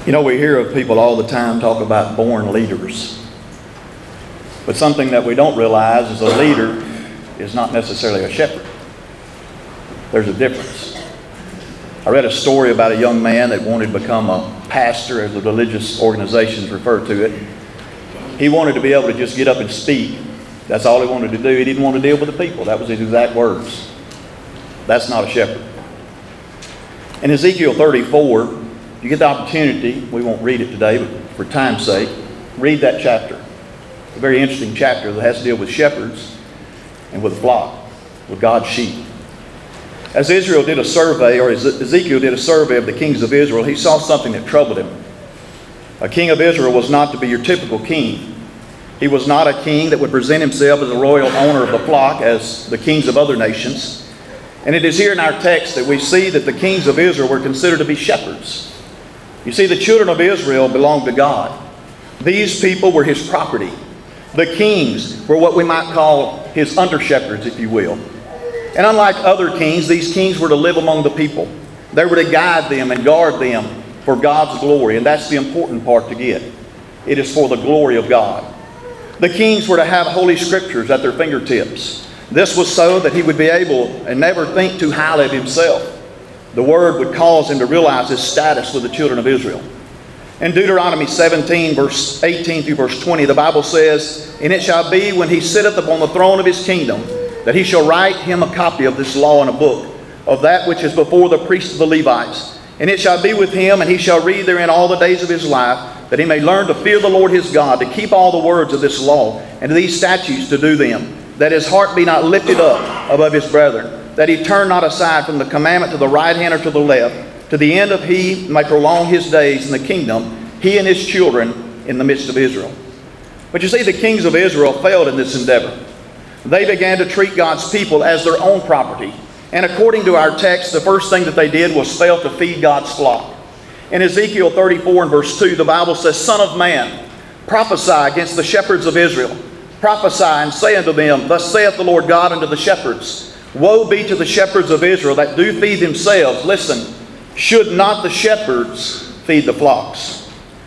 You know, we hear of people all the time talk about born leaders. But something that we don't realize is a leader is not necessarily a shepherd. There's a difference. I read a story about a young man that wanted to become a pastor, as the religious organizations refer to it. He wanted to be able to just get up and speak. That's all he wanted to do. He didn't want to deal with the people. That was his exact words. That's not a shepherd. In Ezekiel 34, you get the opportunity, we won't read it today, but for time's sake, read that chapter. A very interesting chapter that has to deal with shepherds and with a flock, with God's sheep. As Ezekiel did a survey of the kings of Israel, he saw something that troubled him. A king of Israel was not to be your typical king. He was not a king that would present himself as a royal owner of the flock as the kings of other nations. And it is here in our text that we see that the kings of Israel were considered to be shepherds. You see, the children of Israel belonged to God. These people were His property. The kings were what we might call His under-shepherds, if you will. And unlike other kings, these kings were to live among the people. They were to guide them and guard them for God's glory. And that's the important part to get. It is for the glory of God. The kings were to have Holy Scriptures at their fingertips. This was so that he would be able and never think too highly of himself. The Word would cause him to realize his status with the children of Israel. In Deuteronomy 17, verse 18 through verse 20, the Bible says, "And it shall be when he sitteth upon the throne of his kingdom, that he shall write him a copy of this law in a book, of that which is before the priests of the Levites. And it shall be with him, and he shall read therein all the days of his life, that he may learn to fear the Lord his God, to keep all the words of this law, and these statutes to do them, that his heart be not lifted up above his brethren, that he turn not aside from the commandment to the right hand or to the left, to the end of he may prolong his days in the kingdom, he and his children in the midst of Israel." But you see, the kings of Israel failed in this endeavor. They began to treat God's people as their own property. And according to our text, the first thing that they did was fail to feed God's flock. In Ezekiel 34 and verse 2, the Bible says, "Son of man, prophesy against the shepherds of Israel. Prophesy and say unto them, Thus saith the Lord God unto the shepherds, Woe be to the shepherds of Israel that do feed themselves. Listen, should not the shepherds feed the flocks?"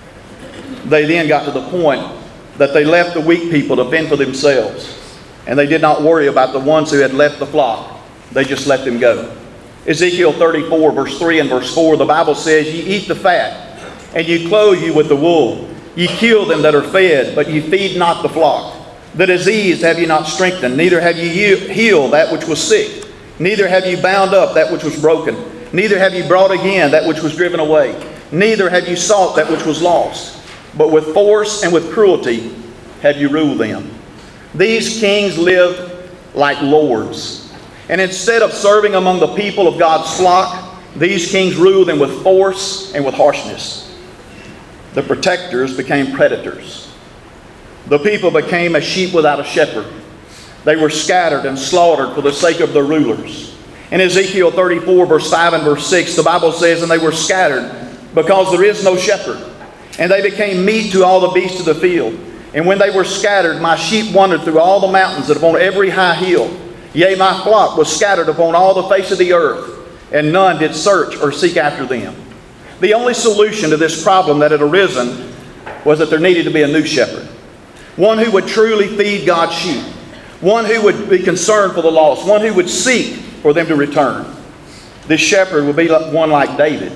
They then got to the point that they left the weak people to fend for themselves. And they did not worry about the ones who had left the flock. They just let them go. Ezekiel 34, verse 3 and verse 4, the Bible says, "Ye eat the fat, and ye clothe you with the wool. Ye kill them that are fed, but ye feed not the flock. The diseased have ye not strengthened, neither have ye healed that which was sick. Neither have ye bound up that which was broken. Neither have ye brought again that which was driven away. Neither have ye sought that which was lost. But with force and with cruelty have ye ruled them." These kings lived like lords. And instead of serving among the people of God's flock, these kings ruled them with force and with harshness. The protectors became predators. The people became as sheep without a shepherd. They were scattered and slaughtered for the sake of their rulers. In Ezekiel 34, verse 5 and verse 6, the Bible says, "And they were scattered because there is no shepherd. And they became meat to all the beasts of the field. And when they were scattered, my sheep wandered through all the mountains and upon every high hill. Yea, my flock was scattered upon all the face of the earth, and none did search or seek after them." The only solution to this problem that had arisen was that there needed to be a new shepherd. One who would truly feed God's sheep. One who would be concerned for the lost. One who would seek for them to return. This shepherd would be one like David,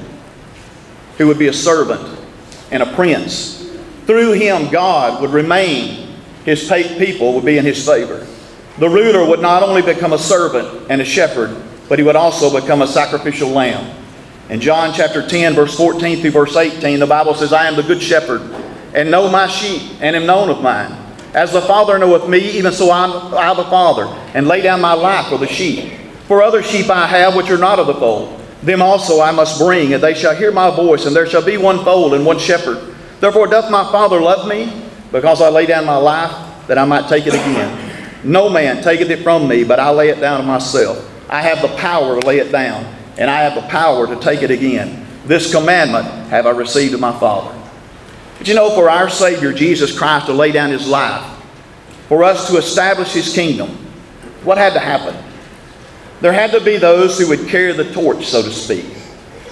who would be a servant and a prince. Through him, God would remain. His people would be in his favor. The ruler would not only become a servant and a shepherd, but he would also become a sacrificial lamb. In John chapter 10, verse 14 through verse 18, the Bible says, "I am the good shepherd, and know my sheep, and am known of mine. As the Father knoweth me, even so I the Father, and lay down my life for the sheep. For other sheep I have which are not of the fold. Them also I must bring, and they shall hear my voice, and there shall be one fold and one shepherd. Therefore doth my Father love me, because I lay down my life, that I might take it again. No man taketh it from me, but I lay it down of myself. I have the power to lay it down, and I have the power to take it again. This commandment have I received of my Father." But you know, for our Savior Jesus Christ to lay down His life, for us to establish His kingdom, what had to happen? There had to be those who would carry the torch, so to speak.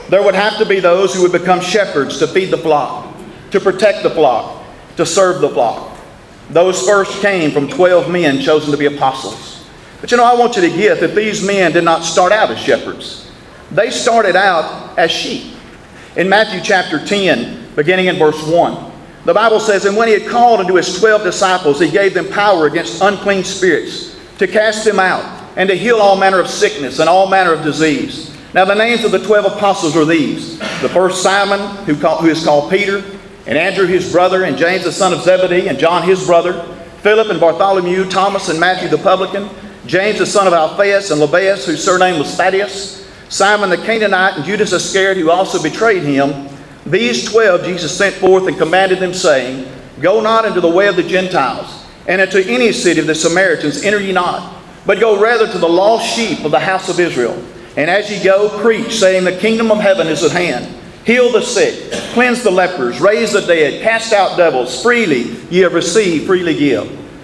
There would have to be those who would become shepherds to feed the flock, to protect the flock, to serve the flock. Those first came from 12 men chosen to be apostles. But I want you to get that these men did not start out as shepherds. They started out as sheep. In Matthew chapter 10, beginning in verse 1, the Bible says, "And when he had called unto his 12 disciples, he gave them power against unclean spirits, to cast them out, and to heal all manner of sickness and all manner of disease." Now the names of the 12 apostles are these. The first, Simon, who is called Peter, and Andrew his brother, and James the son of Zebedee, and John his brother, Philip and Bartholomew, Thomas and Matthew the publican, James the son of Alphaeus, and Lebbaeus, whose surname was Thaddeus, Simon the Canaanite, and Judas Iscariot, who also betrayed him. These 12 Jesus sent forth and commanded them, saying, "Go not into the way of the Gentiles, and into any city of the Samaritans enter ye not, but go rather to the lost sheep of the house of Israel. And as ye go, preach, saying, The kingdom of heaven is at hand. Heal the sick, cleanse the lepers, raise the dead, cast out devils. Freely ye have received, freely give.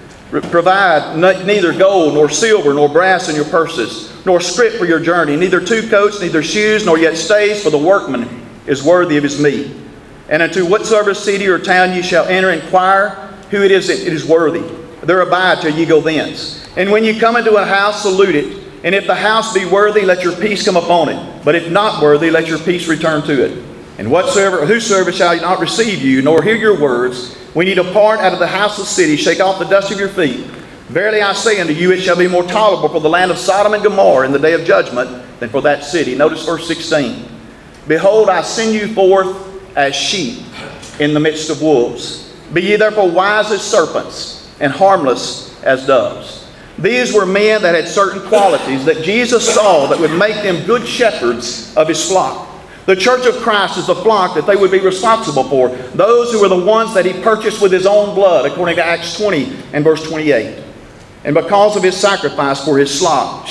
Provide neither gold, nor silver, nor brass in your purses, nor scrip for your journey, neither two coats, neither shoes, nor yet stays, for the workman is worthy of his meat. And into whatsoever city or town ye shall enter, inquire who it is worthy. There abide till ye go thence. And when ye come into a house, salute it. And if the house be worthy, let your peace come upon it. But if not worthy, let your peace return to it. And whosoever shall not receive you, nor hear your words, when ye depart out of the house of the city, shake off the dust of your feet. Verily I say unto you, it shall be more tolerable for the land of Sodom and Gomorrah in the day of judgment than for that city." Notice verse 16. "Behold, I send you forth as sheep in the midst of wolves. Be ye therefore wise as serpents, and harmless as doves." These were men that had certain qualities that Jesus saw that would make them good shepherds of his flock. The church of Christ is the flock that they would be responsible for. Those who were the ones that he purchased with his own blood, according to Acts 20 and verse 28. And because of his sacrifice for his flock,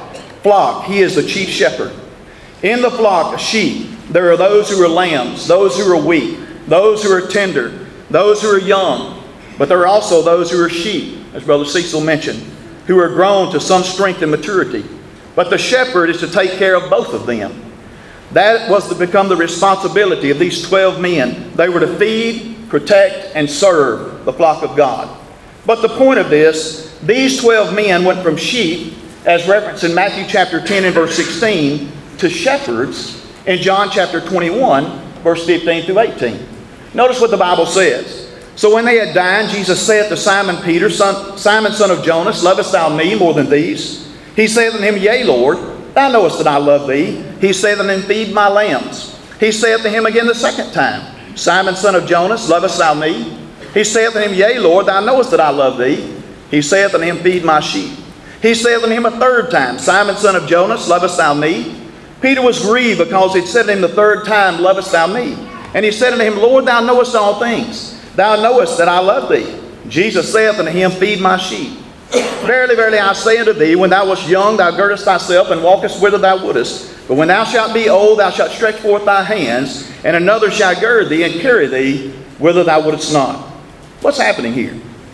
he is the chief shepherd. In the flock of sheep, there are those who are lambs, those who are weak, those who are tender, those who are young. But there are also those who are sheep, as Brother Cecil mentioned, who are grown to some strength and maturity. But the shepherd is to take care of both of them. That was to become the responsibility of these 12 men. They were to feed, protect, and serve the flock of God. But the point of this, these 12 men went from sheep, as referenced in Matthew chapter 10 and verse 16, to shepherds in John chapter 21, verse 15 through 18. Notice what the Bible says. "So when they had dined, Jesus saith to Simon Peter, Simon son of Jonas, lovest thou me more than these? He saith unto him, Yea, Lord, thou knowest that I love thee. He saith unto him, Feed my lambs. He saith to him again the second time, Simon son of Jonas, lovest thou me? He saith unto him, Yea, Lord, thou knowest that I love thee. He saith unto him, Feed my sheep. He saith unto him a third time, Simon son of Jonas, lovest thou me? Peter was grieved because he had said to him the third time, Lovest thou me? And he said unto him, Lord, thou knowest all things. Thou knowest that I love thee. Jesus saith unto him, Feed my sheep. Verily, verily, I say unto thee, when thou wast young, thou girdest thyself and walkest whither thou wouldest. But when thou shalt be old, thou shalt stretch forth thy hands, and another shall gird thee and carry thee whither thou wouldest not. What's happening here?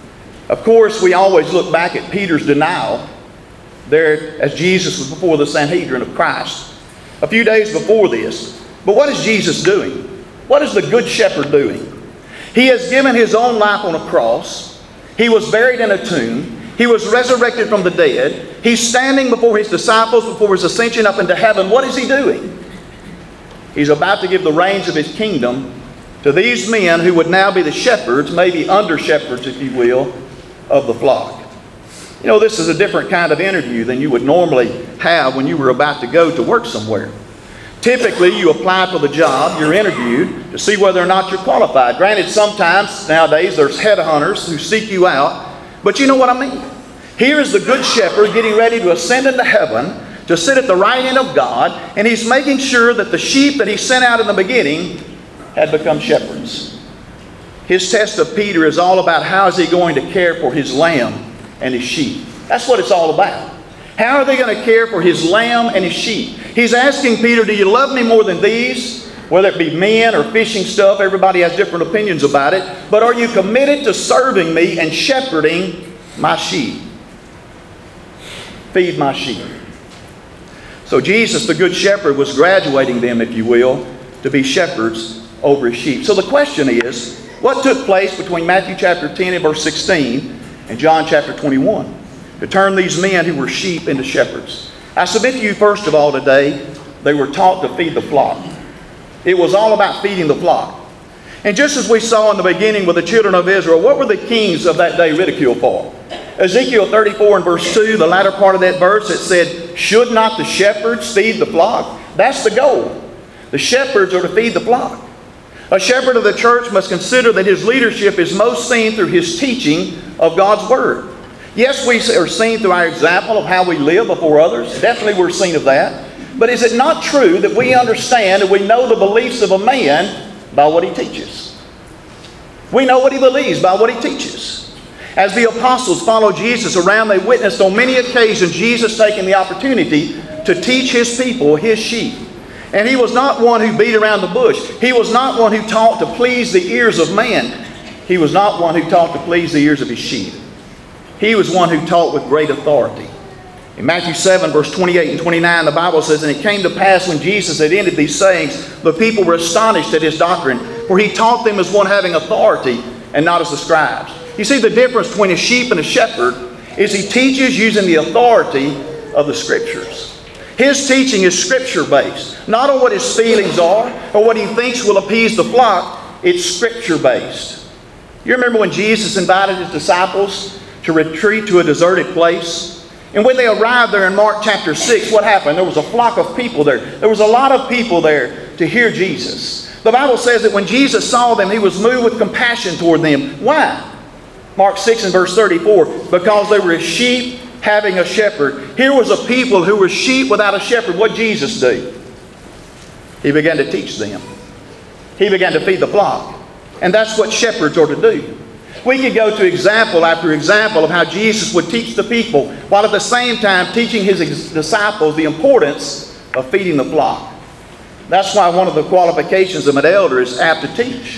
Of course, we always look back at Peter's denial there as Jesus was before the Sanhedrin of Christ a few days before this. But what is Jesus doing? What is the Good Shepherd doing? He has given his own life on a cross. He was buried in a tomb. He was resurrected from the dead. He's standing before his disciples, before his ascension up into heaven. What is he doing? He's about to give the reins of his kingdom to these men who would now be the shepherds, maybe under shepherds, if you will, of the flock. You know, this is a different kind of interview than you would normally have when you were about to go to work somewhere. Typically, you apply for the job, you're interviewed to see whether or not you're qualified. Granted, sometimes nowadays there's headhunters who seek you out, but you know what I mean. Here is the Good Shepherd getting ready to ascend into heaven, to sit at the right hand of God, and he's making sure that the sheep that he sent out in the beginning had become shepherds. His test of Peter is all about how is he going to care for his lamb and his sheep. That's what it's all about. How are they going to care for his lamb and his sheep? He's asking Peter, do you love me more than these? Whether it be men or fishing stuff, everybody has different opinions about it. But are you committed to serving me and shepherding my sheep? Feed my sheep. So Jesus, the Good Shepherd, was graduating them, if you will, to be shepherds over his sheep. So the question is, what took place between Matthew chapter 10 and verse 16 and John chapter 21 to turn these men who were sheep into shepherds? I submit to you first of all today, they were taught to feed the flock. It was all about feeding the flock. And just as we saw in the beginning with the children of Israel, what were the kings of that day ridiculed for? Ezekiel 34 and verse 2, the latter part of that verse, it said, should not the shepherds feed the flock? That's the goal. The shepherds are to feed the flock. A shepherd of the church must consider that his leadership is most seen through his teaching of God's Word. Yes, we are seen through our example of how we live before others. Definitely we're seen of that. But is it not true that we understand and we know the beliefs of a man by what he teaches? We know what he believes by what he teaches. As the apostles followed Jesus around, they witnessed on many occasions Jesus taking the opportunity to teach his people, his sheep. And he was not one who beat around the bush. He was not one who taught to please the ears of man. He was not one who taught to please the ears of his sheep. He was one who taught with great authority. In Matthew 7, verse 28 and 29, the Bible says, and it came to pass when Jesus had ended these sayings, the people were astonished at his doctrine, for he taught them as one having authority and not as the scribes. You see, the difference between a sheep and a shepherd is he teaches using the authority of the Scriptures. His teaching is Scripture-based, not on what his feelings are or what he thinks will appease the flock. It's Scripture-based. You remember when Jesus invited his disciples to retreat to a deserted place? And when they arrived there in Mark chapter 6, what happened? There was a flock of people there. There was a lot of people there to hear Jesus. The Bible says that when Jesus saw them, he was moved with compassion toward them. Why? Mark 6 and verse 34, because they were sheep having a shepherd. Here was a people who were sheep without a shepherd. What did Jesus do? He began to teach them. He began to feed the flock. And that's what shepherds are to do. We could go to example after example of how Jesus would teach the people, while at the same time teaching his disciples the importance of feeding the flock. That's why one of the qualifications of an elder is apt to teach.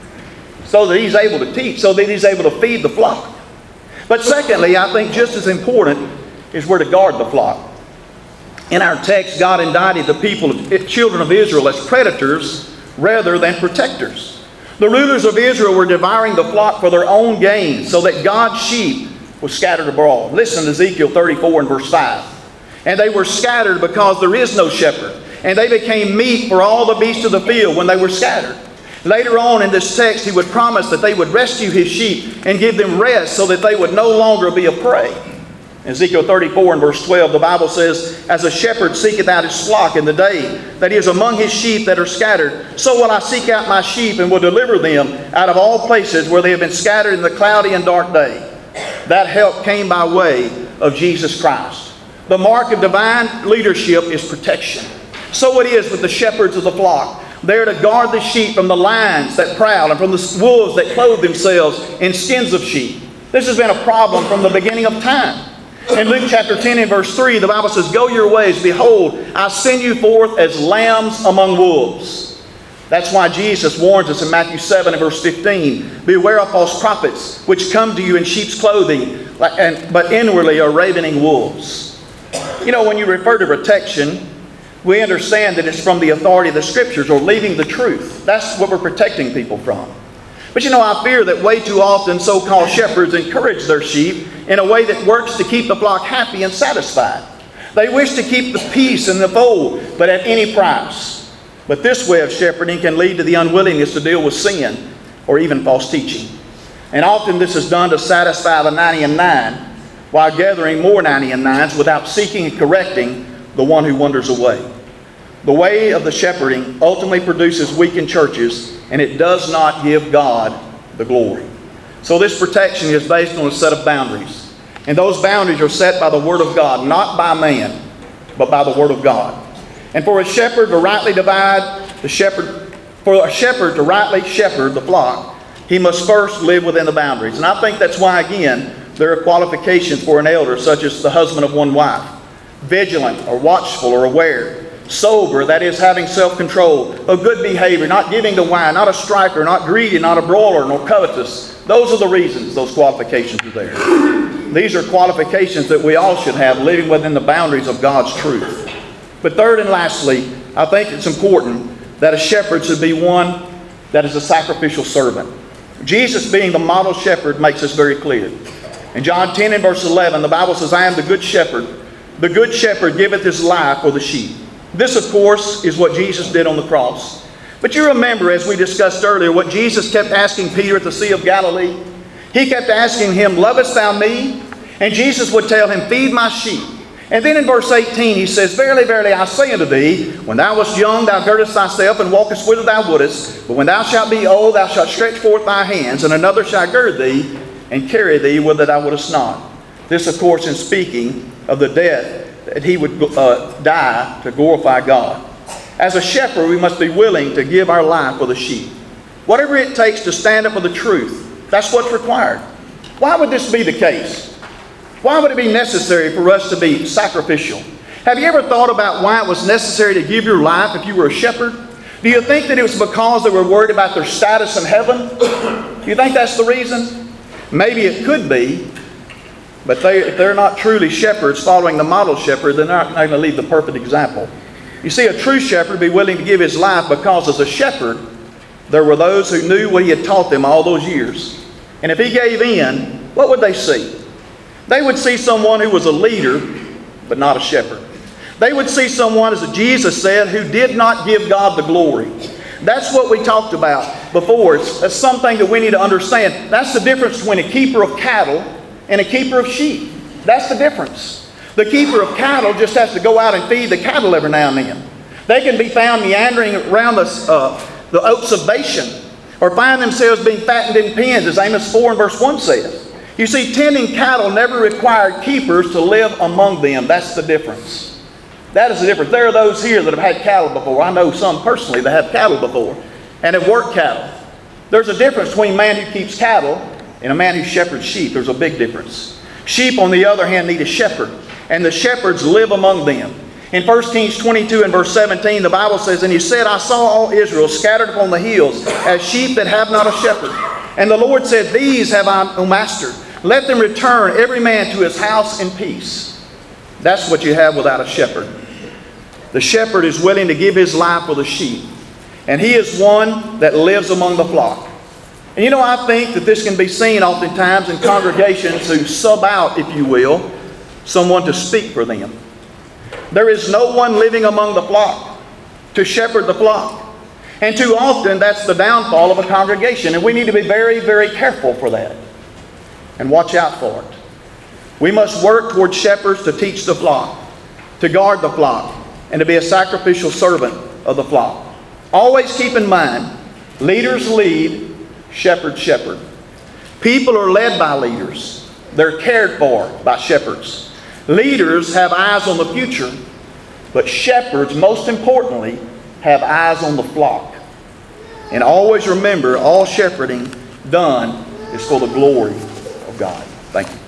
So that he's able to teach, so that he's able to feed the flock. But secondly, I think just as important is we're to guard the flock. In our text, God indicted the people, children of Israel, as predators rather than protectors. The rulers of Israel were devouring the flock for their own gain, so that God's sheep were scattered abroad. Listen to Ezekiel 34 and verse 5. And they were scattered because there is no shepherd, and they became meat for all the beasts of the field when they were scattered. Later on in this text, he would promise that they would rescue his sheep and give them rest so that they would no longer be a prey. In Ezekiel 34 and verse 12, the Bible says, as a shepherd seeketh out his flock in the day that he is among his sheep that are scattered, so will I seek out my sheep and will deliver them out of all places where they have been scattered in the cloudy and dark day. That help came by way of Jesus Christ. The mark of divine leadership is protection. So it is with the shepherds of the flock. They are to guard the sheep from the lions that prowl and from the wolves that clothe themselves in skins of sheep. This has been a problem from the beginning of time. In Luke chapter 10 and verse 3, the Bible says, go your ways, behold, I send you forth as lambs among wolves. That's why Jesus warns us in Matthew 7 and verse 15, beware of false prophets, which come to you in sheep's clothing, but inwardly are ravening wolves. You know, when you refer to protection, we understand that it's from the authority of the Scriptures or leaving the truth. That's what we're protecting people from. But you know, I fear that way too often so-called shepherds encourage their sheep in a way that works to keep the flock happy and satisfied. They wish to keep the peace in the fold, but at any price. But this way of shepherding can lead to the unwillingness to deal with sin or even false teaching. And often this is done to satisfy the 90 and 9 while gathering more 90 and 9s without seeking and correcting the one who wanders away. The way of the shepherding ultimately produces weakened churches, and it does not give God the glory. So this protection is based on a set of boundaries. And those boundaries are set by the Word of God, not by man, but by the Word of God. And for a shepherd to rightly for a shepherd to rightly shepherd the flock, he must first live within the boundaries. And I think that's why, again, there are qualifications for an elder, such as the husband of one wife. Vigilant or watchful or aware. Sober, that is having self-control, of good behavior, not giving to wine, not a striker, not greedy, not a brawler, nor covetous. Those are the reasons those qualifications are there. These are qualifications that we all should have, living within the boundaries of God's truth. But third and lastly, I think it's important that a shepherd should be one that is a sacrificial servant. Jesus, being the model shepherd, makes this very clear. In John 10 and verse 11, the Bible says, I am the good shepherd. The good shepherd giveth his life for the sheep. This, of course, is what Jesus did on the cross. But you remember, as we discussed earlier, what Jesus kept asking Peter at the Sea of Galilee. He kept asking him, lovest thou me? And Jesus would tell him, feed my sheep. And then in verse 18 he says, verily, verily, I say unto thee, when thou wast young, thou girdest thyself and walkest whither thou wouldest. But when thou shalt be old, thou shalt stretch forth thy hands, and another shall gird thee and carry thee whither thou wouldest not. This, of course, in speaking of the death that he would die to glorify God. As a shepherd, we must be willing to give our life for the sheep. Whatever it takes to stand up for the truth, that's what's required. Why would this be the case? Why would it be necessary for us to be sacrificial? Have you ever thought about why it was necessary to give your life if you were a shepherd? Do you think that it was because they were worried about their status in heaven? Do you think that's the reason? Maybe it could be. But if they're not truly shepherds following the model shepherd, they're not going to leave the perfect example. You see, a true shepherd would be willing to give his life because as a shepherd, there were those who knew what he had taught them all those years. And if he gave in, what would they see? They would see someone who was a leader, but not a shepherd. They would see someone, as Jesus said, who did not give God the glory. That's what we talked about before. It's something that we need to understand. That's the difference between a keeper of cattle and a keeper of sheep. That's the difference. The keeper of cattle just has to go out and feed the cattle every now and then. They can be found meandering around the oaks of Bashan, or find themselves being fattened in pens, as Amos 4 and verse 1 says. You see, tending cattle never required keepers to live among them. That's the difference. That is the difference. There are those here that have had cattle before. I know some personally that have cattle before and have worked cattle. There's a difference between a man who keeps cattle and a man who shepherds sheep. There's a big difference. Sheep, on the other hand, need a shepherd, and the shepherds live among them. In 1 Kings 22 and verse 17, the Bible says, and he said, I saw all Israel scattered upon the hills as sheep that have not a shepherd. And the Lord said, these have I, O master. Let them return every man to his house in peace. That's what you have without a shepherd. The shepherd is willing to give his life for the sheep. And he is one that lives among the flock. And you know, I think that this can be seen oftentimes in congregations who sub out, if you will, someone to speak for them. There is no one living among the flock to shepherd the flock. And too often that's the downfall of a congregation. And we need to be very, very careful for that. And watch out for it. We must work toward shepherds to teach the flock, to guard the flock, and to be a sacrificial servant of the flock. Always keep in mind, leaders lead, shepherds shepherd. People are led by leaders. They're cared for by shepherds. Leaders have eyes on the future, but shepherds, most importantly, have eyes on the flock. And always remember, all shepherding done is for the glory of God. Thank you.